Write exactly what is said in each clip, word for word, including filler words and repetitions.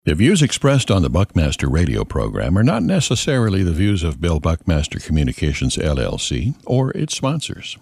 The views expressed on the Buckmaster radio program are not necessarily the views of Bill Buckmaster Communications, L L C, or its sponsors.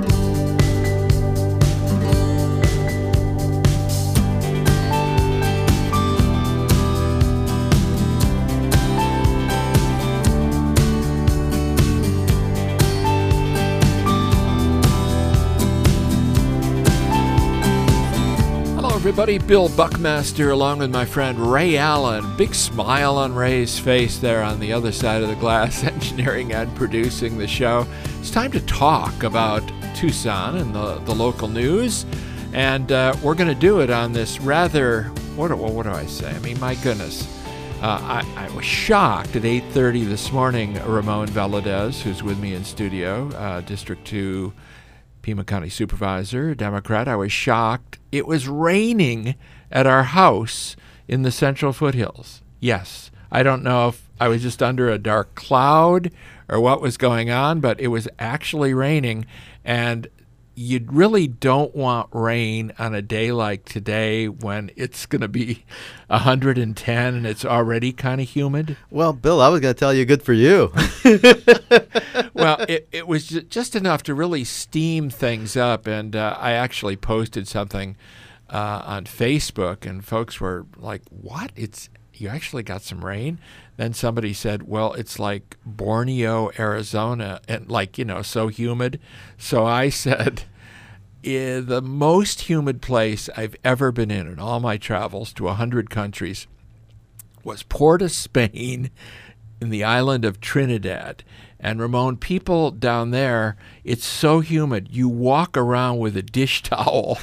Everybody, Bill Buckmaster along with my friend Ray Allen. Big smile on Ray's face there on the other side of the glass, engineering and producing the show. It's time to talk about Tucson and the, the local news, and uh, we're going to do it on this rather, what do, what do I say? I mean, my goodness. Uh, I, I was shocked at eight thirty this morning, Ramon Valadez, who's with me in studio, uh, District two Pima County Supervisor, Democrat. I was shocked. It was raining at our house in the Central Foothills. Yes, I don't know if I was just under a dark cloud or what was going on, but it was actually raining, and you really don't want rain on a day like today when it's going to be one hundred ten and it's already kind of humid. Well, Bill, I was going to tell you good for you. Well, it, it was just enough to really steam things up, and uh, I actually posted something uh, on Facebook, and folks were like, what? It's you actually got some rain? Then somebody said, well, it's like Borneo, Arizona, and like, you know, so humid. So I said, eh, the most humid place I've ever been in in all my travels to one hundred countries was Port of Spain in the island of Trinidad. And Ramon, people down there, it's so humid. You walk around with a dish towel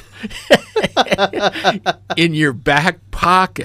in your back pocket.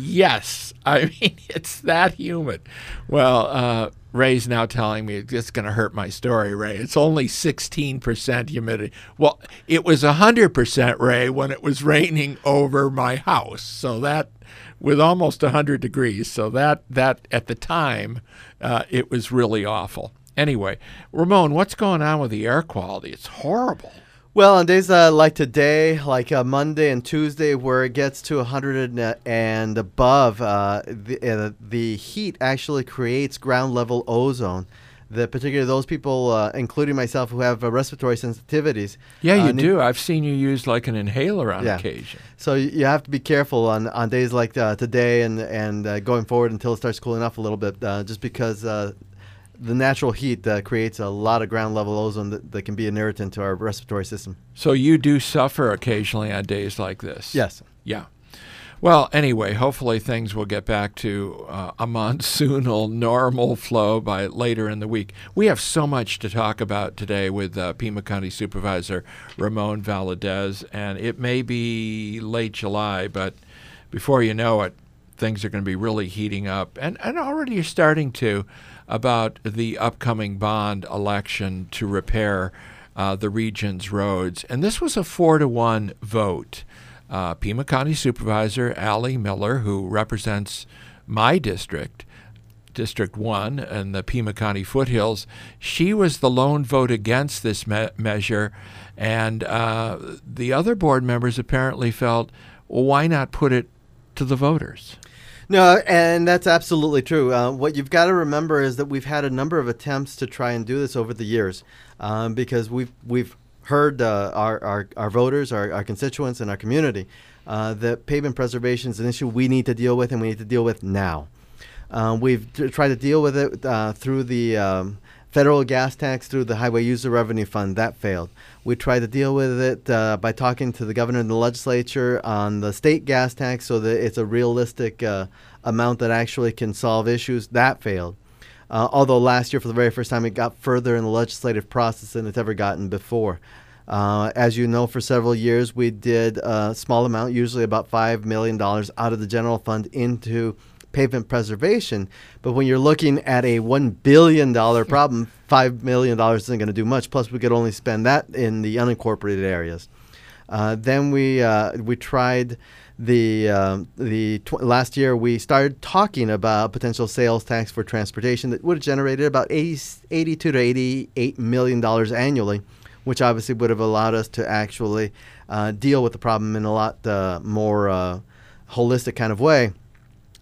Yes, I mean, it's that humid. Well, uh, Ray's now telling me it's going to hurt my story, Ray. It's only sixteen percent humidity. Well, it was one hundred percent, Ray, when it was raining over my house. So that, with almost one hundred degrees. So that, that at the time, uh, it was really awful. Anyway, Ramon, what's going on with the air quality? It's horrible. Well, on days uh, like today, like uh, Monday and Tuesday, where it gets to one hundred and above, uh, the, uh, the heat actually creates ground level ozone. The particularly those people, uh, including myself, who have uh, respiratory sensitivities. Yeah, you uh, do. I've seen you use like an inhaler on yeah. occasion. So you have to be careful on, on days like uh, today and and uh, going forward until it starts cooling off a little bit, uh, just because uh, the natural heat uh, creates a lot of ground level ozone that, that can be an irritant to our respiratory system. So you do suffer occasionally on days like this? Yes. Yeah. Well, anyway, hopefully things will get back to uh, a monsoonal normal flow by later in the week. We have so much to talk about today with uh, Pima County Supervisor Ramon Valadez, and it may be late July, but before you know it, things are going to be really heating up, and, and already you're starting to, about the upcoming bond election to repair uh, the region's roads. And this was a four to one vote. Uh, Pima County Supervisor Allie Miller, who represents my district, District one, and the Pima County Foothills, she was the lone vote against this me- measure. And uh, the other board members apparently felt, well, why not put it to the voters? No, and that's absolutely true. Uh, what you've got to remember is that we've had a number of attempts to try and do this over the years, um, because we've we've heard uh, our, our our voters, our, our constituents, and our community uh, that pavement preservation is an issue we need to deal with, and we need to deal with now. Uh, we've t- tried to deal with it uh, through the um, federal gas tax, through the Highway User Revenue Fund. That failed. We tried to deal with it uh, by talking to the governor and the legislature on the state gas tax so that it's a realistic uh, amount that actually can solve issues. That failed. Uh, although last year, for the very first time, it got further in the legislative process than it's ever gotten before. Uh, as you know, for several years, we did a small amount, usually about five million dollars out of the general fund into pavement preservation. But when you're looking at a one billion dollars problem, five million dollars isn't going to do much. Plus, we could only spend that in the unincorporated areas. Uh, then we uh, we tried the um, the tw- last year we started talking about potential sales tax for transportation that would have generated about eighty, eighty-two to eighty-eight million dollars annually, which obviously would have allowed us to actually uh, deal with the problem in a lot uh, more uh, holistic kind of way.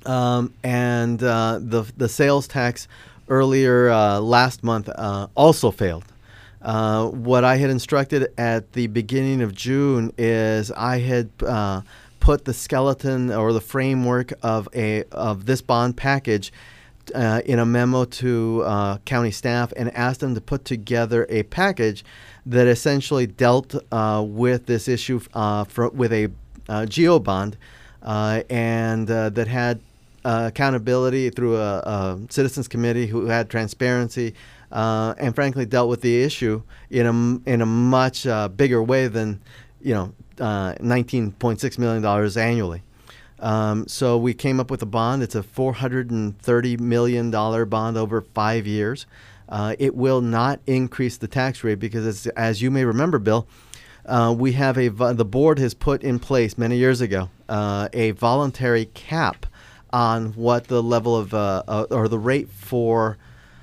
Um, and uh, the the sales tax earlier uh, last month uh, also failed. Uh, what I had instructed at the beginning of June is I had uh, put the skeleton or the framework of a of this bond package uh, in a memo to uh, county staff and asked them to put together a package that essentially dealt uh, with this issue uh, for, with a uh, GEO bond uh, and uh, that had uh, accountability through a, a citizens committee who had transparency. Uh, and frankly, dealt with the issue in a in a much uh, bigger way than, you know, uh, nineteen point six million dollars annually. Um, so we came up with a bond. It's a four hundred thirty million dollars bond over five years. Uh, it will not increase the tax rate because, as, as you may remember, Bill, uh, we have a the board has put in place many years ago uh, a voluntary cap on what the level of uh, uh, or the rate for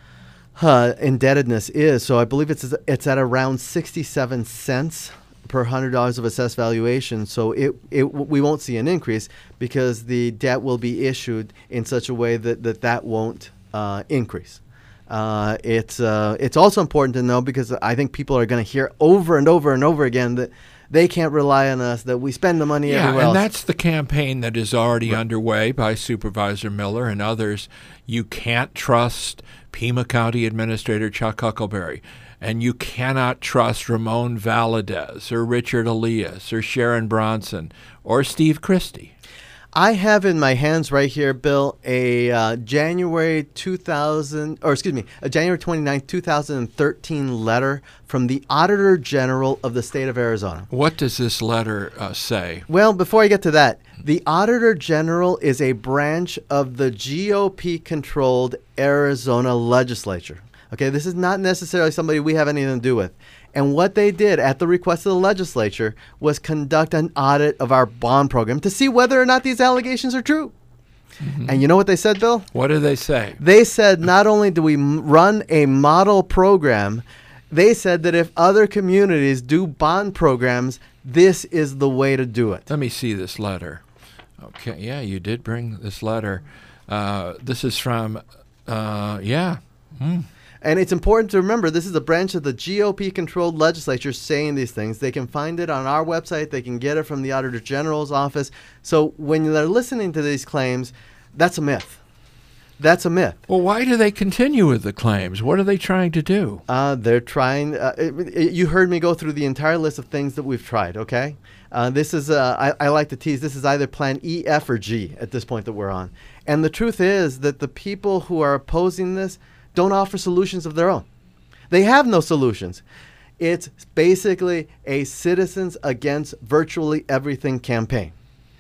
Uh, indebtedness is. So I believe it's it's at around sixty-seven cents per one hundred dollars of assessed valuation. So it, it we won't see an increase because the debt will be issued in such a way that that, that won't uh, increase. Uh, it's uh, it's also important to know because I think people are going to hear over and over and over again that they can't rely on us, that we spend the money yeah, everywhere else. else. And that's the campaign that is already right. underway by Supervisor Miller and others. You can't trust Pima County Administrator Chuck Huckleberry, and you cannot trust Ramon Valadez or Richard Elias or Sharon Bronson or Steve Christie. I have in my hands right here, Bill, a uh, January two thousand, or excuse me, a January twenty-ninth, two thousand thirteen letter from the Auditor General of the state of Arizona. What does this letter uh, say? Well, before I get to that, the Auditor General is a branch of the G O P-controlled Arizona legislature. Okay, this is not necessarily somebody we have anything to do with. And what they did at the request of the legislature was conduct an audit of our bond program to see whether or not these allegations are true. Mm-hmm. And you know what they said, Bill? What did they say? They said not only do we m- run a model program, they said that if other communities do bond programs, this is the way to do it. Let me see this letter. Okay, yeah, you did bring this letter. Uh, this is from, uh, yeah. Hmm. And it's important to remember this is a branch of the G O P-controlled legislature saying these things. They can find it on our website. They can get it from the Auditor General's office. So when they're listening to these claims, that's a myth. That's a myth. Well, why do they continue with the claims? What are they trying to do? Uh, they're trying. Uh, it, it, you heard me go through the entire list of things that we've tried, okay? Uh, this is, uh, I, I like to tease, this is either plan E, F, or G at this point that we're on. And the truth is that the people who are opposing this don't offer solutions of their own. They have no solutions. It's basically a Citizens Against Virtually Everything campaign.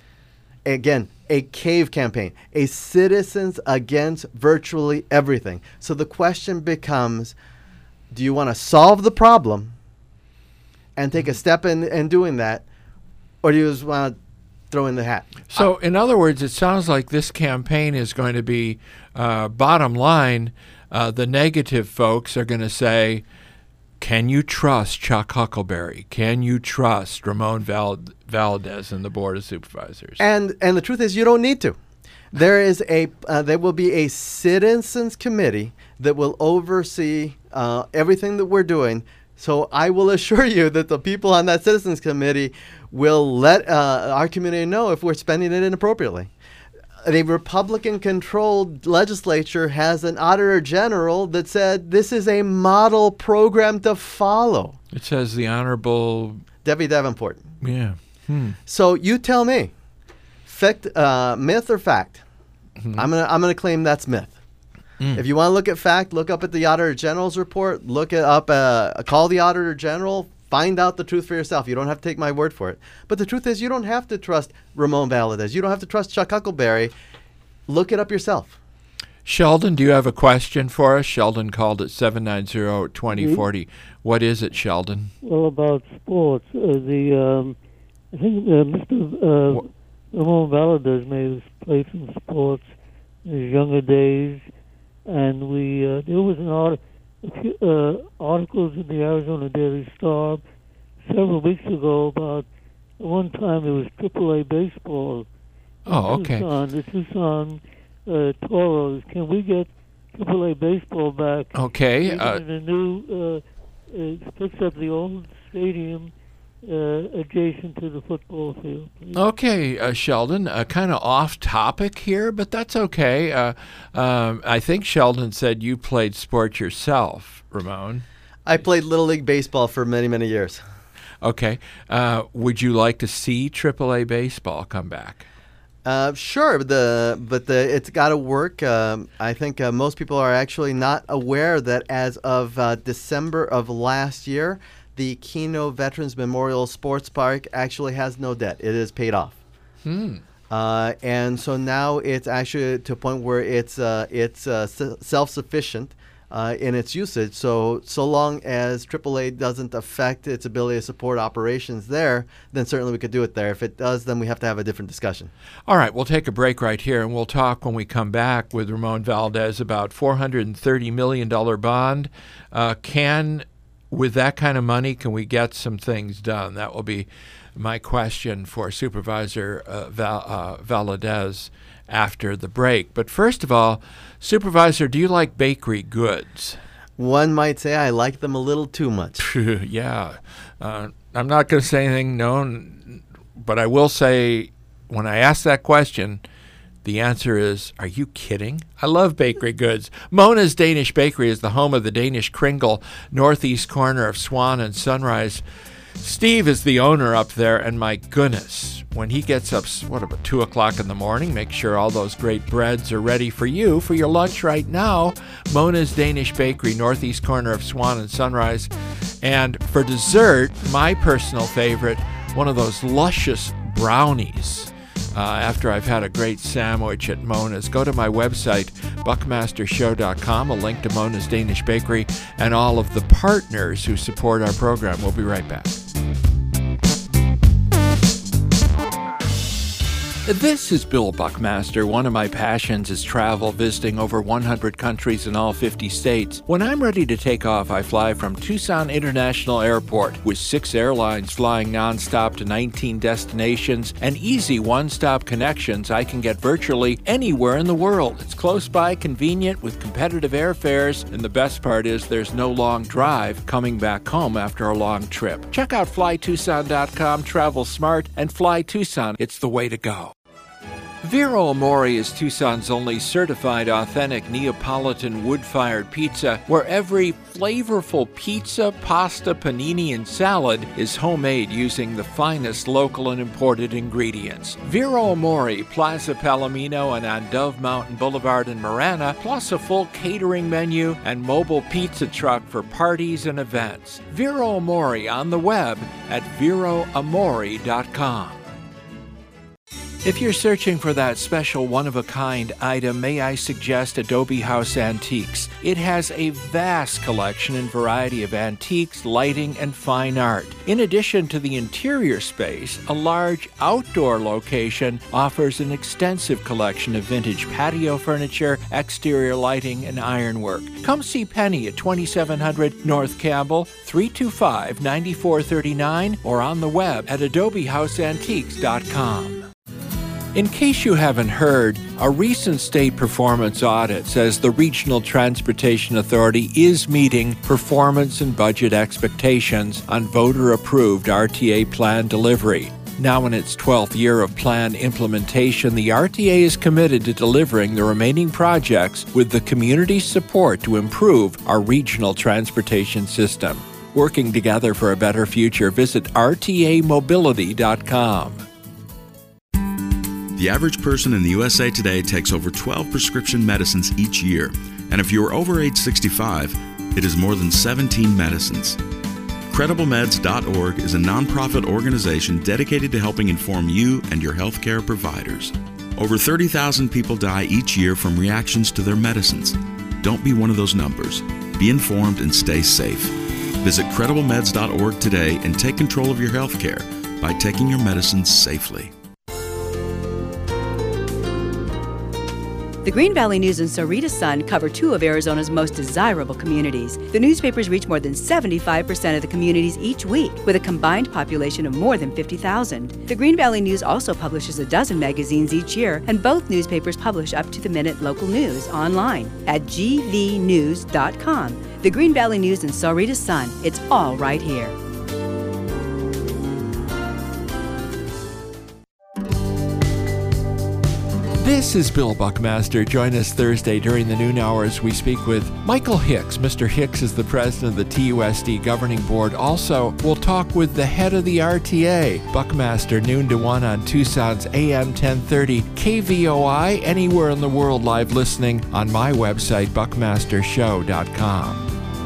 Again, a CAVE campaign, a Citizens Against Virtually Everything. So the question becomes, do you want to solve the problem and take a step in, in doing that, or do you just want to throw in the hat? So, in other words, it sounds like this campaign is going to be, uh, bottom line, uh, the negative folks are going to say, can you trust Chuck Huckleberry? Can you trust Ramon Val- Valadez and the Board of Supervisors? And and the truth is, you don't need to. There is a uh, there will be a citizens committee that will oversee uh, everything that we're doing. So I will assure you that the people on that citizens committee will let uh, our community know if we're spending it inappropriately. The Republican-controlled legislature has an auditor general that said this is a model program to follow. It says the Honorable Debbie Davenport. Yeah. Hmm. So you tell me, fact, uh, myth or fact? Mm-hmm. I'm gonna I'm gonna claim that's myth. Mm. If you want to look at fact, look up at the Auditor General's report. Look it up. Uh, call the Auditor General. Find out the truth for yourself. You don't have to take my word for it. But the truth is, you don't have to trust Ramon Valadez. You don't have to trust Chuck Huckleberry. Look it up yourself. Sheldon, do you have a question for us? Sheldon called at seven nine zero, two zero four zero. What is it, Sheldon? Well, about sports. Uh, the um, I think uh, Mister Uh, Ramon Valadez may have played some sports in his younger days, and we uh, there was an art, a few, uh, articles in the Arizona Daily Star several weeks ago about one time there was triple A baseball Oh, okay. Tucson, the Tucson uh, Toros. Can we get triple A baseball back? Okay. Even Uh, in a new, uh, it picks up the old stadium uh, adjacent to the football field. Please. Okay, uh, Sheldon, uh, kind of off topic here, but that's okay. Uh, um, I think Sheldon said you played sports yourself, Ramon. I played Little League Baseball for many, many years. Okay. Uh, would you like to see triple A baseball come back? Uh, sure, but the but the it's got to work. Um, I think uh, most people are actually not aware that as of uh, December of last year, the Keno Veterans Memorial Sports Park actually has no debt. It is paid off. Hmm. Uh, and so now it's actually to a point where it's uh, it's uh, s- self-sufficient uh, in its usage. So so long as triple A doesn't affect its ability to support operations there, then certainly we could do it there. If it does, then we have to have a different discussion. All right, we'll take a break right here, and we'll talk when we come back with Ramon Valdez about four hundred thirty million dollars bond. Uh, can, with that kind of money, can we get some things done? That will be my question for Supervisor uh, Val, uh, Valadez after the break. But first of all, Supervisor, do you like bakery goods? One might say I like them a little too much. Yeah. Uh, I'm not going to say anything, no, but I will say when I ask that question, the answer is, are you kidding? I love bakery goods. Mona's Danish Bakery is the home of the Danish Kringle, northeast corner of Swan and Sunrise. Steve is the owner up there, and my goodness, when he gets up, what, about two o'clock in the morning, make sure all those great breads are ready for you for your lunch right now. Mona's Danish Bakery, northeast corner of Swan and Sunrise. And for dessert, my personal favorite, one of those luscious brownies. Uh, after I've had a great sandwich at Mona's, go to my website, buckmaster show dot com, a link to Mona's Danish Bakery, and all of the partners who support our program. We'll be right back. This is Bill Buckmaster. One of my passions is travel, visiting over one hundred countries in all fifty states. When I'm ready to take off, I fly from Tucson International Airport with six airlines flying nonstop to nineteen destinations and easy one-stop connections. I can get virtually anywhere in the world. It's close by, convenient, with competitive airfares, and the best part is there's no long drive coming back home after a long trip. Check out fly tucson dot com, travel smart, and Fly Tucson. It's the way to go. Vero Amore is Tucson's only certified authentic Neapolitan wood-fired pizza, where every flavorful pizza, pasta, panini, and salad is homemade using the finest local and imported ingredients. Vero Amore, Plaza Palomino, and on Dove Mountain Boulevard in Marana, plus a full catering menu and mobile pizza truck for parties and events. Vero Amore on the web at vero amore dot com. If you're searching for that special one-of-a-kind item, may I suggest Adobe House Antiques. It has a vast collection and variety of antiques, lighting, and fine art. In addition to the interior space, a large outdoor location offers an extensive collection of vintage patio furniture, exterior lighting, and ironwork. Come see Penny at twenty-seven hundred North Campbell, three two five, nine four three nine, or on the web at adobe house antiques dot com. In case you haven't heard, a recent state performance audit says the Regional Transportation Authority is meeting performance and budget expectations on voter-approved R T A plan delivery. Now in its twelfth year of plan implementation, the R T A is committed to delivering the remaining projects with the community's support to improve our regional transportation system. Working together for a better future, visit r t a mobility dot com. The average person in the U S A today takes over twelve prescription medicines each year, and if you are over age sixty-five, it is more than seventeen medicines. credible meds dot org is a nonprofit organization dedicated to helping inform you and your healthcare providers. Over thirty thousand people die each year from reactions to their medicines. Don't be one of those numbers. Be informed and stay safe. Visit credible meds dot org today and take control of your healthcare by taking your medicines safely. The Green Valley News and Sarita Sun cover two of Arizona's most desirable communities. The newspapers reach more than seventy-five percent of the communities each week, with a combined population of more than fifty thousand. The Green Valley News also publishes a dozen magazines each year, and both newspapers publish up-to-the-minute local news online at g v news dot com. The Green Valley News and Sarita Sun. It's all right here. This is Bill Buckmaster. Join us Thursday during the noon hours. We speak with Michael Hicks. Mister Hicks is the president of the T U S D Governing Board. Also, we'll talk with the head of the R T A. Buckmaster, noon to one on Tucson's A M ten thirty K V O I. Anywhere in the world live listening on my website, buckmaster show dot com.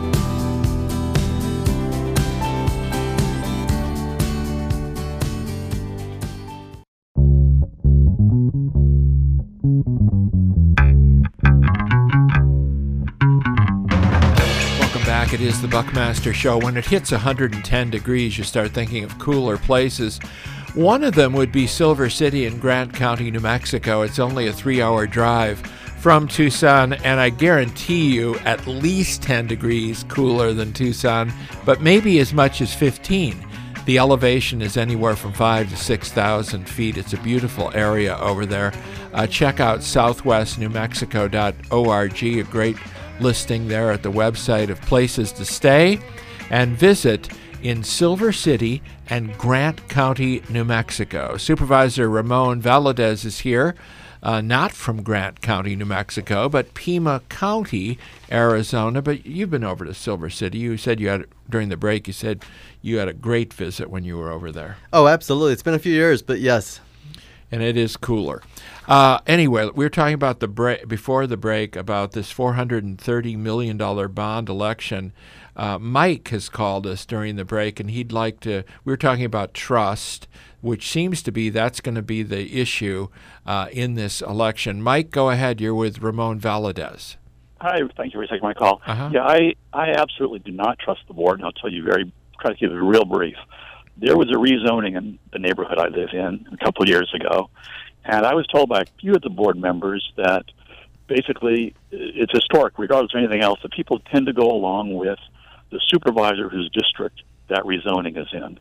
It is the Buckmaster Show. When it hits one hundred ten degrees, you start thinking of cooler places. One of them would be Silver City in Grant County, New Mexico. It's only a three-hour drive from Tucson, and I guarantee you at least ten degrees cooler than Tucson, but maybe as much as fifteen. The elevation is anywhere from five to six thousand feet. It's a beautiful area over there. Uh, check out southwest new mexico dot org, a great listing there at the website of places to stay, and visit in Silver City and Grant County, New Mexico. Supervisor Ramon Valadez is here, uh, not from Grant County, New Mexico, but Pima County, Arizona. But you've been over to Silver City. You said you had, during the break, you said you had a great visit when you were over there. Oh, absolutely. It's been a few years, but yes. And it is cooler. Uh, anyway, we were talking about the break before the break about this four hundred thirty million dollars bond election. Uh, Mike has called us during the break, and he'd like to. We were talking about trust, which seems to be that's going to be the issue uh, in this election. Mike, go ahead. You're with Ramon Valadez. Hi, thank you for taking my call. Uh-huh. Yeah, I, I absolutely do not trust the board, and I'll tell you very, try to keep it real brief. There was a rezoning in the neighborhood I live in a couple of years ago, and I was told by a few of the board members that basically it's historic, regardless of anything else, that people tend to go along with the supervisor whose district that rezoning is in.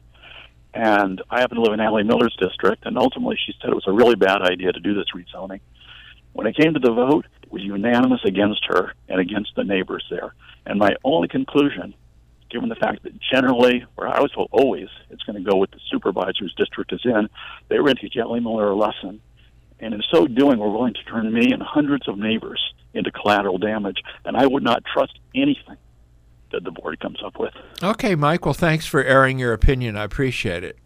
And I happen to live in Allie Miller's district, and ultimately she said it was a really bad idea to do this rezoning. When it came to the vote, it was unanimous against her and against the neighbors there. And my only conclusion, given the fact that generally, or I was told always, it's going to go with the supervisor's district is in, they were going to teach Allie Miller a lesson. And in so doing, we're willing to turn me and hundreds of neighbors into collateral damage, and I would not trust anything that the board comes up with. Okay, Mike, well, thanks for airing your opinion. I appreciate it.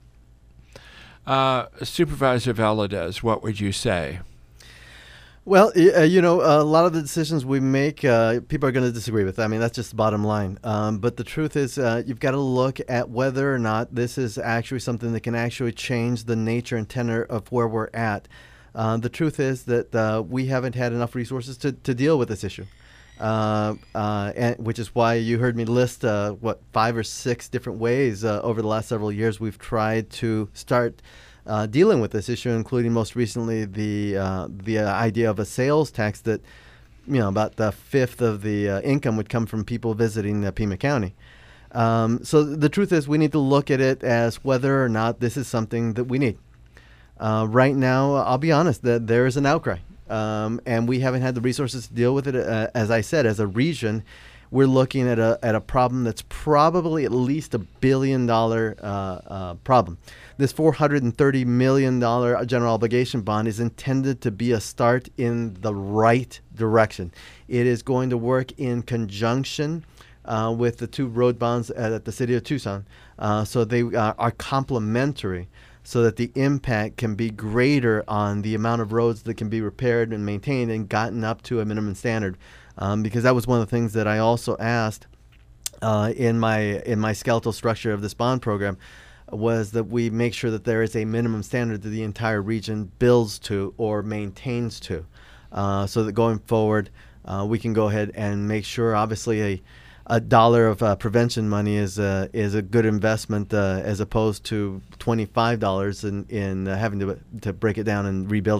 Uh, Supervisor Valadez, what would you say? Well, uh, you know, a lot of the decisions we make, uh, people are going to disagree with. I mean, that's just the bottom line. Um, but the truth is, uh, you've got to look at whether or not this is actually something that can actually change the nature and tenor of where we're at. Uh, the truth is that uh, we haven't had enough resources to, to deal with this issue, uh, uh, and, which is why you heard me list, uh, what, five or six different ways uh, over the last several years we've tried to start Uh, dealing with this issue, including most recently the uh, the uh, idea of a sales tax that, you know, about the fifth of the uh, income would come from people visiting uh, Pima County. Um, so the truth is, we need to look at it as whether or not this is something that we need. Uh, right now, I'll be honest, that there is an outcry, um, and we haven't had the resources to deal with it. Uh, as I said, as a region, we're looking at a at a problem that's probably at least a billion dollar uh, uh, problem. This four hundred thirty million dollars general obligation bond is intended to be a start in the right direction. It is going to work in conjunction uh, with the two road bonds at, at the city of Tucson. Uh, so they uh, are complementary so that the impact can be greater on the amount of roads that can be repaired and maintained and gotten up to a minimum standard. Um, because that was one of the things that I also asked uh, in my in my skeletal structure of this bond program, was that we make sure that there is a minimum standard that the entire region builds to or maintains to, uh, so that going forward uh, we can go ahead and make sure, obviously, a a dollar of uh, prevention money is a, is a good investment uh, as opposed to twenty-five dollars in, in uh, having to to break it down and rebuild it.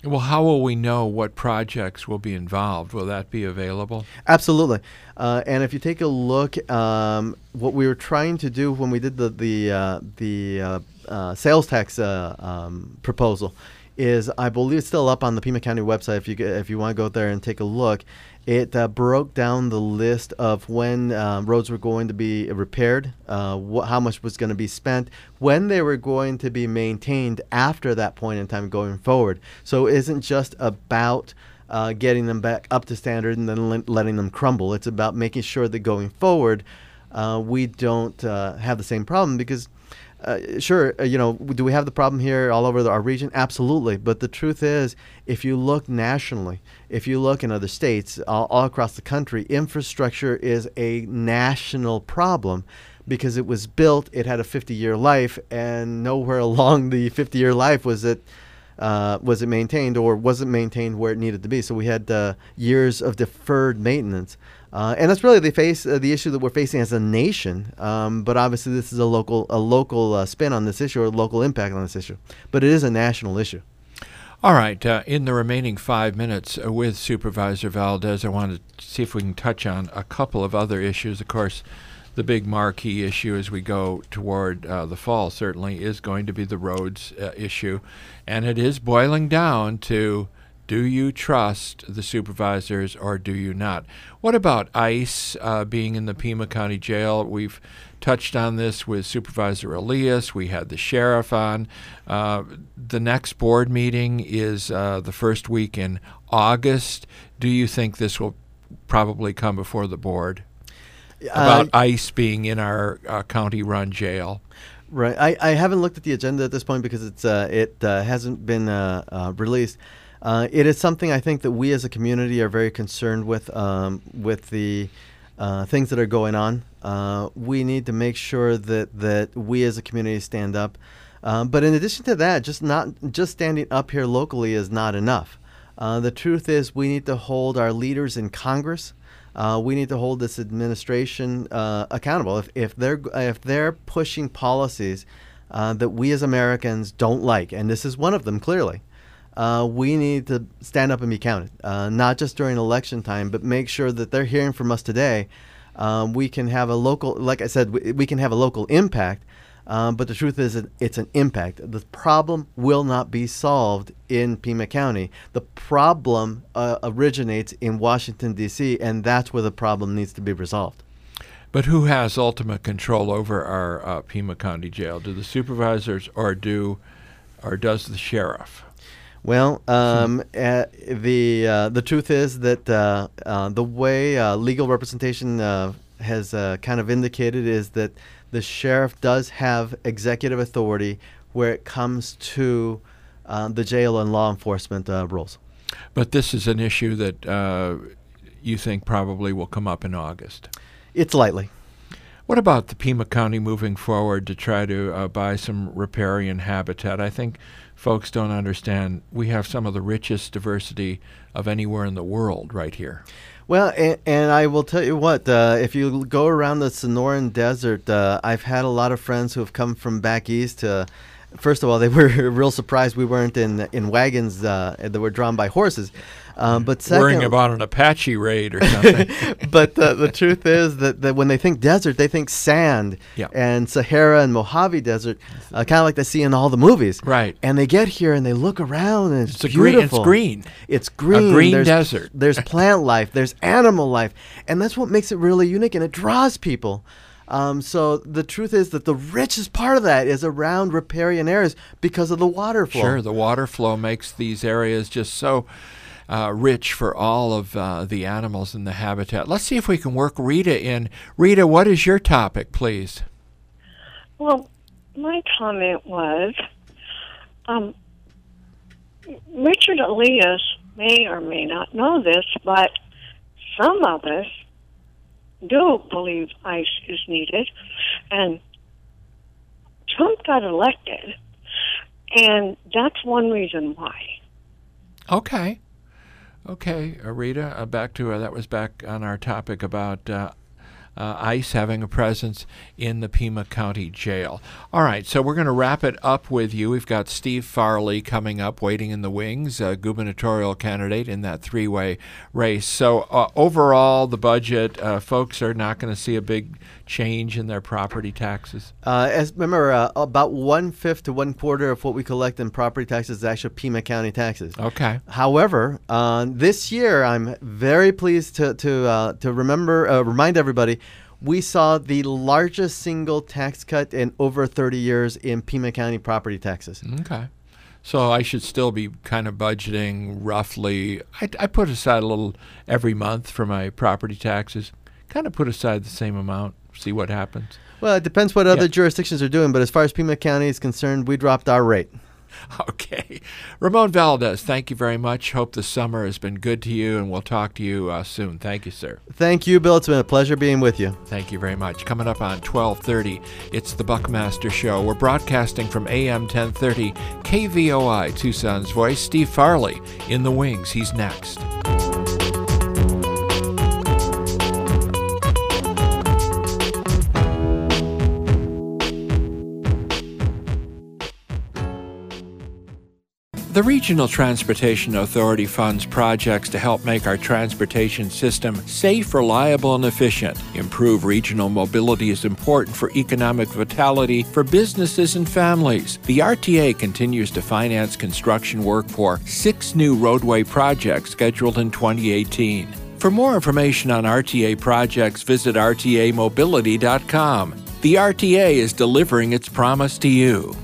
Well, how will we know what projects will be involved? Will that be available? Absolutely. Uh, and if you take a look, um, what we were trying to do when we did the the uh, the uh, uh, sales tax uh, um, proposal is, I believe it's still up on the Pima County website. If you g- if you want to go there and take a look, it uh, broke down the list of when uh, roads were going to be repaired, uh, wh- how much was going to be spent, when they were going to be maintained after that point in time going forward. So it isn't just about uh, getting them back up to standard and then le- letting them crumble. It's about making sure that going forward uh, we don't uh, have the same problem because Uh, sure, uh, you know, do we have the problem here all over the, our region? Absolutely. But the truth is, if you look nationally, if you look in other states, all, all across the country, infrastructure is a national problem because it was built, it had a fifty-year life, and nowhere along the fifty-year life was it uh, was it maintained or wasn't maintained where it needed to be. So we had uh, years of deferred maintenance. Uh, and that's really the face uh, the issue that we're facing as a nation. Um, but obviously, this is a local a local uh, spin on this issue or a local impact on this issue. But it is a national issue. All right. Uh, in the remaining five minutes uh, with Supervisor Valdez, I want to see if we can touch on a couple of other issues. Of course, the big marquee issue as we go toward uh, the fall certainly is going to be the roads uh, issue, and it is boiling down to, do you trust the supervisors or do you not? What about ICE uh, being in the Pima County Jail? We've touched on this with Supervisor Elias. We had the sheriff on. Uh, the next board meeting is uh, the first week in August. Do you think this will probably come before the board about uh, ICE being in our uh, county-run jail? Right. I, I haven't looked at the agenda at this point because it's uh, it uh, hasn't been uh, uh, released. Uh, it is something I think that we as a community are very concerned with, um, with the uh, things that are going on. Uh, we need to make sure that, that we as a community stand up. Um, but in addition to that, just not just standing up here locally is not enough. Uh, the truth is we need to hold our leaders in Congress. Uh, we need to hold this administration uh, accountable. If, if they're if they're pushing policies uh, that we as Americans don't like, and this is one of them clearly, Uh, we need to stand up and be counted, uh, not just during election time, but make sure that they're hearing from us today. Um, we can have a local, like I said, we, we can have a local impact, um, but the truth is that it's an impact. The problem will not be solved in Pima County. The problem uh, originates in Washington, D C, and that's where the problem needs to be resolved. But who has ultimate control over our uh, Pima County Jail? Do the supervisors or do, or does the sheriff? Well, um, uh, the uh, the truth is that uh, uh, the way uh, legal representation uh, has uh, kind of indicated is that the sheriff does have executive authority where it comes to uh, the jail and law enforcement uh, rules. But this is an issue that uh, you think probably will come up in August. It's likely. What about the Pima County moving forward to try to uh, buy some riparian habitat? I think folks don't understand we have some of the richest diversity of anywhere in the world right here. Well, and, and I will tell you what, uh, if you go around the Sonoran Desert, uh, I've had a lot of friends who have come from back east to, first of all, they were real surprised we weren't in in wagons uh, that were drawn by horses. Um, but second, worrying about an Apache raid or something. But uh, the truth is that, that when they think desert, they think sand. Yeah. And Sahara and Mojave Desert, uh, kind of like they see in all the movies. Right. And they get here and they look around and it's, it's beautiful. A green, it's green. It's green. A green there's, desert. There's plant life. There's animal life. And that's what makes it really unique, and it draws people. Um, so the truth is that the richest part of that is around riparian areas because of the water flow. Sure, the water flow makes these areas just so uh, rich for all of uh, the animals in the habitat. Let's see if we can work Rita in. Rita, what is your topic, please? Well, my comment was, um, Richard Elias may or may not know this, but some of us do believe ICE is needed, and Trump got elected, and that's one reason why. Okay. Okay, uh, Rita, uh, back to uh, that was back on our topic about uh, uh, ICE having a presence in the Pima County Jail. All right, so we're going to wrap it up with you. We've got Steve Farley coming up, waiting in the wings, a gubernatorial candidate in that three-way race. So uh, overall, the budget, uh, folks are not going to see a big change in their property taxes. Uh, as remember, uh, about one-fifth to one-quarter of what we collect in property taxes is actually Pima County taxes. Okay. However, uh, this year, I'm very pleased to to uh, to remember, uh, remind everybody, we saw the largest single tax cut in over thirty years in Pima County property taxes. Okay. So I should still be kind of budgeting roughly, I, I put aside a little every month for my property taxes, kind of put aside the same amount, see what happens. Well, it depends what other Yeah. jurisdictions are doing, but as far as Pima County is concerned, we dropped our rate. Okay. Ramon Valdez, thank you very much. Hope the summer has been good to you, and we'll talk to you uh, soon. Thank you, sir. Thank you, Bill. It's been a pleasure being with you. Thank you very much. Coming up on twelve thirty, it's the Buckmaster Show. We're broadcasting from A M ten thirty, K V O I, Tucson's Voice. Steve Farley in the wings. He's next. The Regional Transportation Authority funds projects to help make our transportation system safe, reliable, and efficient. Improve regional mobility is important for economic vitality for businesses and families. The R T A continues to finance construction work for six new roadway projects scheduled in twenty eighteen. For more information on R T A projects, visit R T A mobility dot com. The R T A is delivering its promise to you.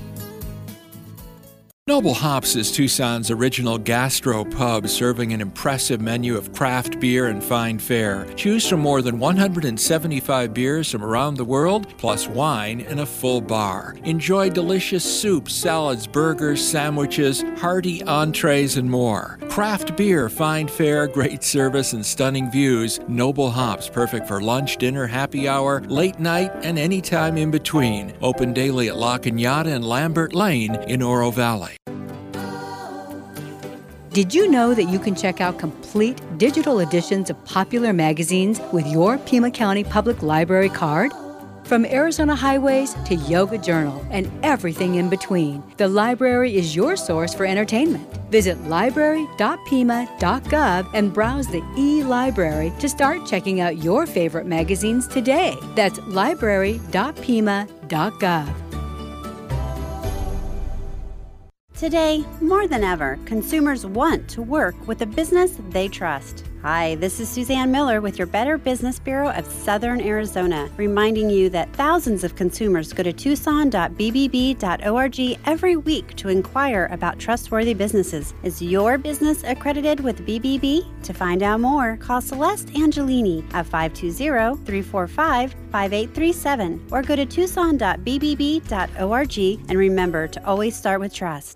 Noble Hops is Tucson's original gastro pub, serving an impressive menu of craft beer and fine fare. Choose from more than one hundred seventy-five beers from around the world, plus wine and a full bar. Enjoy delicious soups, salads, burgers, sandwiches, hearty entrees, and more. Craft beer, fine fare, great service, and stunning views. Noble Hops, perfect for lunch, dinner, happy hour, late night, and any time in between. Open daily at La Cañada and Lambert Lane in Oro Valley. Did you know that you can check out complete digital editions of popular magazines with your Pima County Public Library card? From Arizona Highways to Yoga Journal and everything in between, the library is your source for entertainment. Visit library dot pima dot gov and browse the e-library to start checking out your favorite magazines today. That's library dot pima dot gov. Today, more than ever, consumers want to work with a business they trust. Hi, this is Suzanne Miller with your Better Business Bureau of Southern Arizona, reminding you that thousands of consumers go to tucson dot b b b dot org every week to inquire about trustworthy businesses. Is your business accredited with B B B? To find out more, call Celeste Angelini at five two zero, three four five, five eight three seven or go to tucson dot b b b dot org, and remember to always start with trust.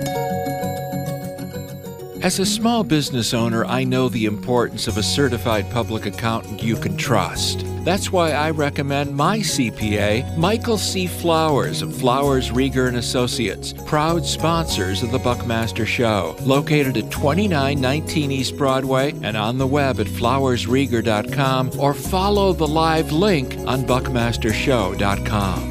As a small business owner, I know the importance of a certified public accountant you can trust. That's why I recommend my C P A, Michael C. Flowers of Flowers, Rieger and Associates, proud sponsors of the Buckmaster Show, located at twenty-nine nineteen East Broadway and on the web at flowers rieger dot com, or follow the live link on buckmaster show dot com.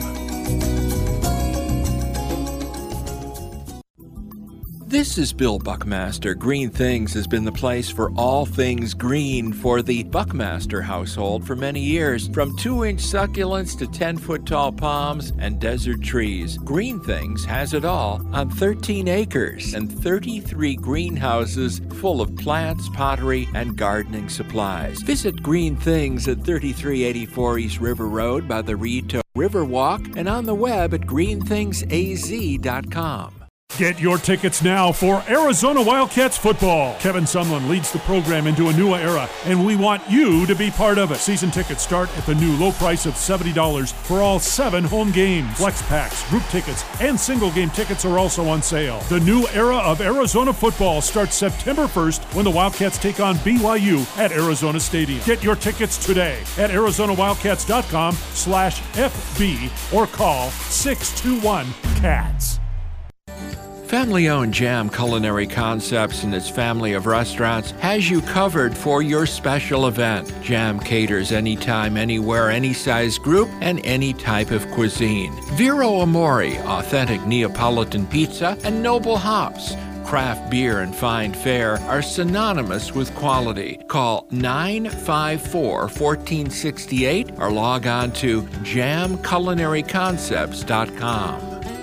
This is Bill Buckmaster. Green Things has been the place for all things green for the Buckmaster household for many years. From two-inch succulents to ten-foot tall palms and desert trees, Green Things has it all on thirteen acres and thirty-three greenhouses full of plants, pottery, and gardening supplies. Visit Green Things at thirty-three eighty-four East River Road by the Rito Riverwalk and on the web at green things a z dot com. Get your tickets now for Arizona Wildcats football. Kevin Sumlin leads the program into a new era, and we want you to be part of it. Season tickets start at the new low price of seventy dollars for all seven home games. Flex packs, group tickets, and single game tickets are also on sale. The new era of Arizona football starts September first when the Wildcats take on B Y U at Arizona Stadium. Get your tickets today at arizona wildcats dot com slash F B or call six two one C A T S. Family-owned Jam Culinary Concepts and its family of restaurants has you covered for your special event. Jam caters anytime, anywhere, any size group, and any type of cuisine. Vero Amore, authentic Neapolitan pizza, and Noble Hops. Craft beer and fine fare are synonymous with quality. Call nine five four, one four six eight or log on to jam culinary concepts dot com.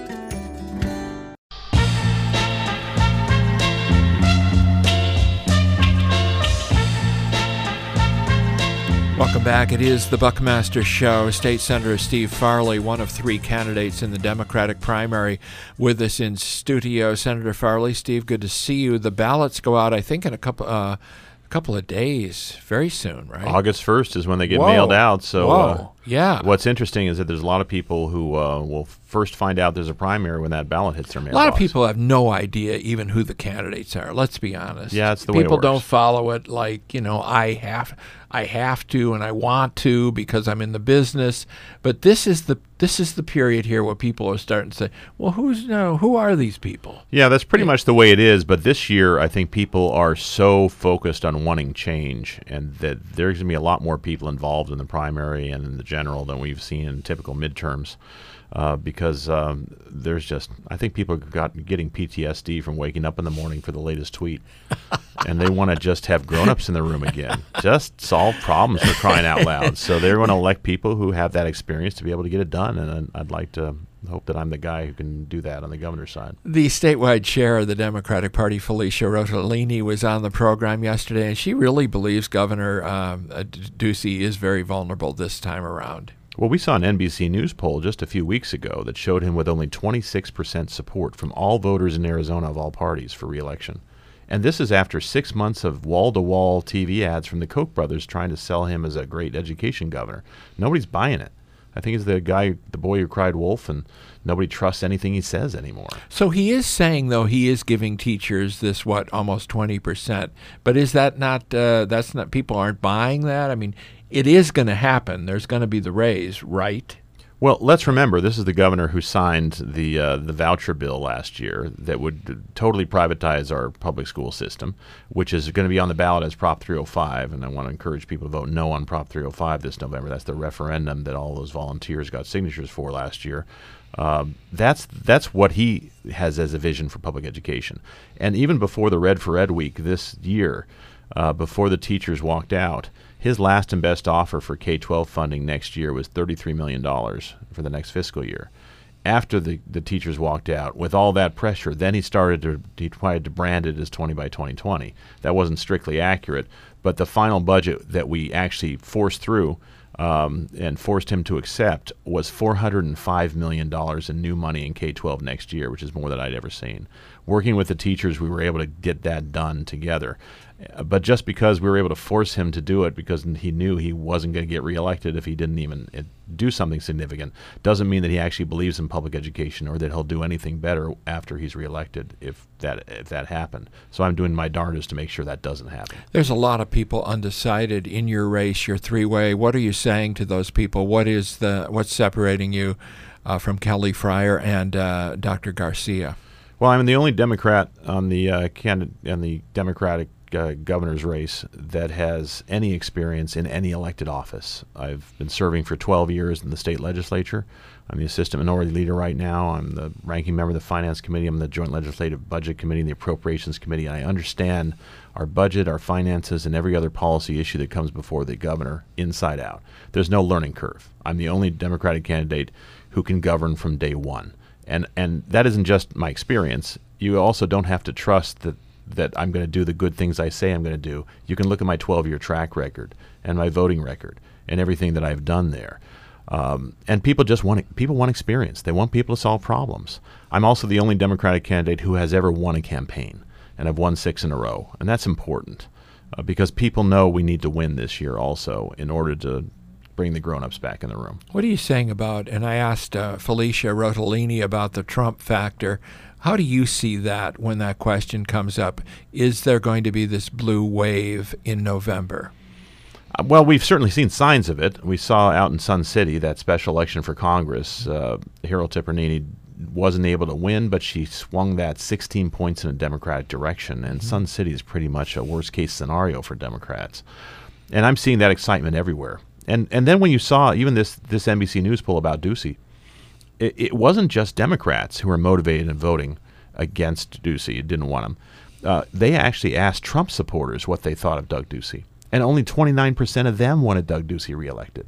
Welcome back. It is the Buckmaster Show. State Senator Steve Farley, one of three candidates in the Democratic primary, with us in studio. Senator Farley, Steve, good to see you. The ballots go out, I think, in a couple uh, a couple of days, very soon, right? August first is when they get Whoa. mailed out. So, Whoa. Uh, yeah. What's interesting is that there's a lot of people who uh, will first find out there's a primary when that ballot hits their mailbox. A lot of people have no idea even who the candidates are. Let's be honest. Yeah, it's the people way it works. Don't follow it like, you know, I have I have to and I want to because I'm in the business. But this is the this is the period here where people are starting to say, well, who's no, who are these people? Yeah, that's pretty yeah. much the way it is. But this year, I think people are so focused on wanting change, and that there's going to be a lot more people involved in the primary and in the general than we've seen in typical midterms. Uh, because um, there's just, I think people got getting P T S D from waking up in the morning for the latest tweet, and they want to just have grown-ups in the room again, just solve problems for crying out loud. So they're going to elect people who have that experience to be able to get it done, and I'd like to hope that I'm the guy who can do that on the governor's side. The statewide chair of the Democratic Party, Felicia Rotolini, was on the program yesterday, and she really believes Governor um, Ducey is very vulnerable this time around. Well, we saw an N B C News poll just a few weeks ago that showed him with only twenty-six percent support from all voters in Arizona of all parties for re-election. And this is after six months of wall-to-wall T V ads from the Koch brothers trying to sell him as a great education governor. Nobody's buying it. I think he's the guy, the boy who cried wolf, and nobody trusts anything he says anymore. So he is saying, though, he is giving teachers this, what, almost twenty percent. But is that not, uh, that's not, people aren't buying that? I mean, it is going to happen. There's going to be the raise, right? Well, let's remember, this is the governor who signed the uh, the voucher bill last year that would totally privatize our public school system, which is going to be on the ballot as Prop three oh five. And I want to encourage people to vote no on Prop three oh five this November. That's the referendum that all those volunteers got signatures for last year. Um, that's that's what he has as a vision for public education. And even before the Red for Ed week this year, uh, before the teachers walked out, his last and best offer for K twelve funding next year was thirty-three million dollars for the next fiscal year. After the, the teachers walked out, with all that pressure, then he started to, he tried to brand it as twenty by twenty twenty. That wasn't strictly accurate, but the final budget that we actually forced through um, and forced him to accept was four hundred five million dollars in new money in K twelve next year, which is more than I'd ever seen. Working with the teachers, we were able to get that done together. But just because we were able to force him to do it because he knew he wasn't going to get reelected if he didn't even uh, do something significant, doesn't mean that he actually believes in public education or that he'll do anything better after he's reelected if that if that happened. So I'm doing my darndest to make sure that doesn't happen. There's a lot of people undecided in your race, your three-way. What are you saying to those people? What is the what's separating you uh, from Kelly Fryer and uh, Doctor Garcia? Well, I'm the only Democrat on the uh, candidate on the Democratic Uh, governor's race that has any experience in any elected office. I've been serving for twelve years in the state legislature. I'm the assistant minority leader right now. I'm the ranking member of the Finance Committee. I'm the Joint Legislative Budget Committee and the Appropriations Committee. And I understand our budget, our finances, and every other policy issue that comes before the governor inside out. There's no learning curve. I'm the only Democratic candidate who can govern from day one. And, and that isn't just my experience. You also don't have to trust that that I'm going to do the good things I say I'm going to do. You can look at my twelve-year track record and my voting record and everything that I've done there. Um, and people just want people want experience. They want people to solve problems. I'm also the only Democratic candidate who has ever won a campaign, and I've won six in a row. And that's important uh, because people know we need to win this year also in order to bring the grown-ups back in the room. What are you saying about, and I asked uh, Felicia Rotolini about the Trump factor. How do you see that when that question comes up? Is there going to be this blue wave in November? Uh, well, we've certainly seen signs of it. We saw out in Sun City, that special election for Congress, uh, Harold Tipernini wasn't able to win, but she swung that sixteen points in a Democratic direction. And mm-hmm. Sun City is pretty much a worst-case scenario for Democrats. And I'm seeing that excitement everywhere. And and then when you saw even this, this N B C News poll about Ducey, it, it wasn't just Democrats who were motivated in voting against Ducey, didn't want him. Uh, they actually asked Trump supporters what they thought of Doug Ducey. And only twenty-nine percent of them wanted Doug Ducey reelected.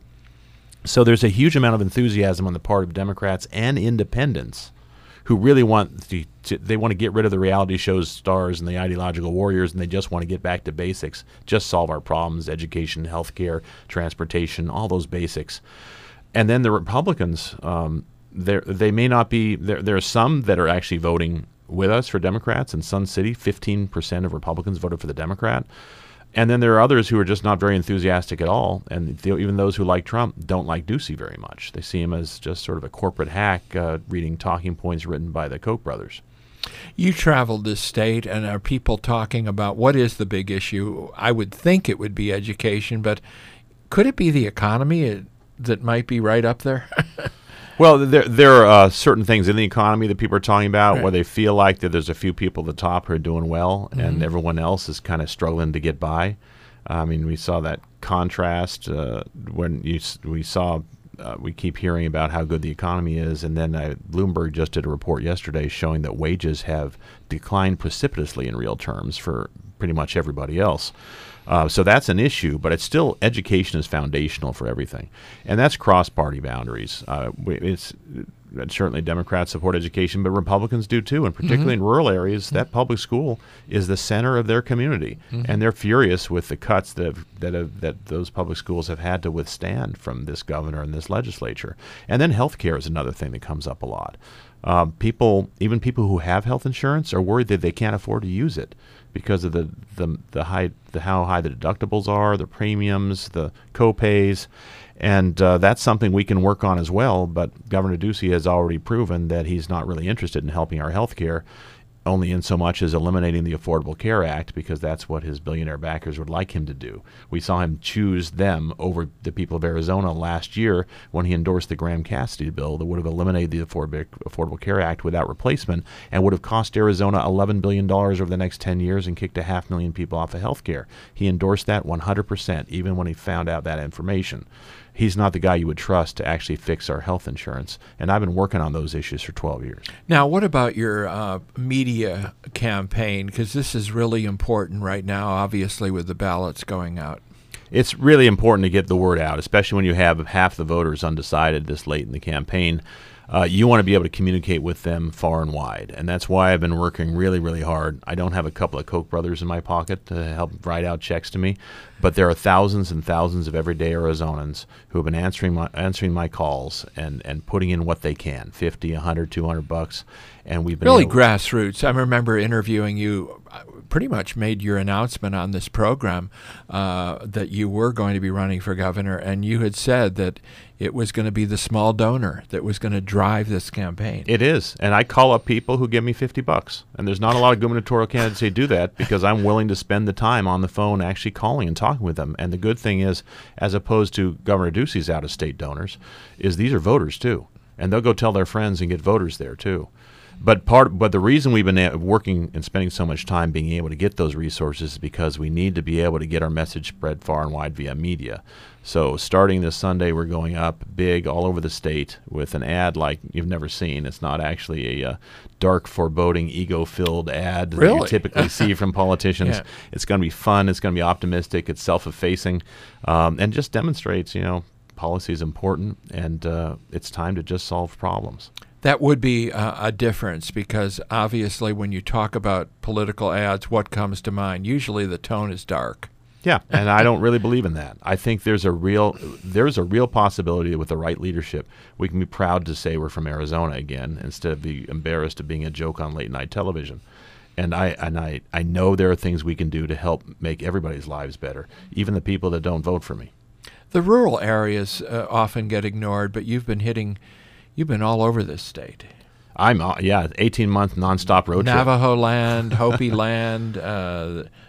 So there's a huge amount of enthusiasm on the part of Democrats and independents who really want to, to they want to get rid of the reality show stars and the ideological warriors, and they just want to get back to basics, just solve our problems, education, healthcare, transportation, all those basics. And then the Republicans, um, they may not be, there, there are some that are actually voting with us for Democrats. In Sun City, fifteen percent of Republicans voted for the Democrat. And then there are others who are just not very enthusiastic at all, and th- even those who like Trump don't like Ducey very much. They see him as just sort of a corporate hack uh, reading talking points written by the Koch brothers. You traveled this state, and are people talking about what is the big issue? I would think it would be education, but could it be the economy that might be right up there? Well, there there are uh, certain things in the economy that people are talking about right. where they feel like that there's a few people at the top who are doing well, mm-hmm. and everyone else is kind of struggling to get by. I mean, we saw that contrast uh, when you s- we saw uh, we keep hearing about how good the economy is, and then uh, Bloomberg just did a report yesterday showing that wages have declined precipitously in real terms for pretty much everybody else. Uh, so that's an issue, but it's still, education is foundational for everything. And that's cross-party boundaries. Uh, we, it's certainly Democrats support education, but Republicans do too, and particularly mm-hmm. in rural areas, mm-hmm. that public school is the center of their community. Mm-hmm. And they're furious with the cuts that have, that have, that those public schools have had to withstand from this governor and this legislature. And then health care is another thing that comes up a lot. Uh, people, even people who have health insurance, are worried that they can't afford to use it because of the, the, the high, the how high the deductibles are, the premiums, the co-pays, and uh, that's something we can work on as well. But Governor Ducey has already proven that he's not really interested in helping our health care, only in so much as eliminating the Affordable Care Act, because that's what his billionaire backers would like him to do. We saw him choose them over the people of Arizona last year when he endorsed the Graham-Cassidy bill that would have eliminated the Affordable, Affordable Care Act without replacement and would have cost Arizona eleven billion dollars over the next ten years and kicked a half million people off of health care. He endorsed that one hundred percent, even when he found out that information. He's not the guy you would trust to actually fix our health insurance, and I've been working on those issues for twelve years. Now, what about your uh, media campaign? Because this is really important right now, obviously, with the ballots going out. It's really important to get the word out, especially when you have half the voters undecided this late in the campaign. Uh, you want to be able to communicate with them far and wide, and that's why I've been working really, really hard. I don't have a couple of Koch brothers in my pocket to help write out checks to me, but there are thousands and thousands of everyday Arizonans who have been answering my answering my calls and, and putting in what they can, fifty, a hundred, two hundred bucks, and we've been really able- grassroots. I remember interviewing you. Pretty much made your announcement on this program uh, that you were going to be running for governor, and you had said that it was going to be the small donor that was going to drive this campaign. It is, and I call up people who give me fifty bucks, and there's not a lot of gubernatorial candidates who do that because I'm willing to spend the time on the phone actually calling and talking with them. And the good thing is, as opposed to Governor Ducey's out-of-state donors, is these are voters too, and they'll go tell their friends and get voters there too. But part, but the reason we've been working and spending so much time being able to get those resources is because we need to be able to get our message spread far and wide via media. So starting this Sunday, we're going up big all over the state with an ad like you've never seen. It's not actually a uh, dark, foreboding, ego-filled ad that really? you typically see from politicians. Yeah. It's going to be fun. It's going to be optimistic. It's self-effacing, um, and just demonstrates, you know, policy is important, and uh, it's time to just solve problems. That would be uh, a difference because obviously when you talk about political ads, what comes to mind? Usually the tone is dark. Yeah, and I don't really believe in that. I think there's a real there's a real possibility that with the right leadership, we can be proud to say we're from Arizona again instead of be embarrassed of being a joke on late night television. And I and I, I know there are things we can do to help make everybody's lives better, even the people that don't vote for me. The rural areas uh, often get ignored, but you've been hitting You've been all over this state. I'm uh, yeah, eighteen month nonstop road trip. Navajo land, Hopi land, uh,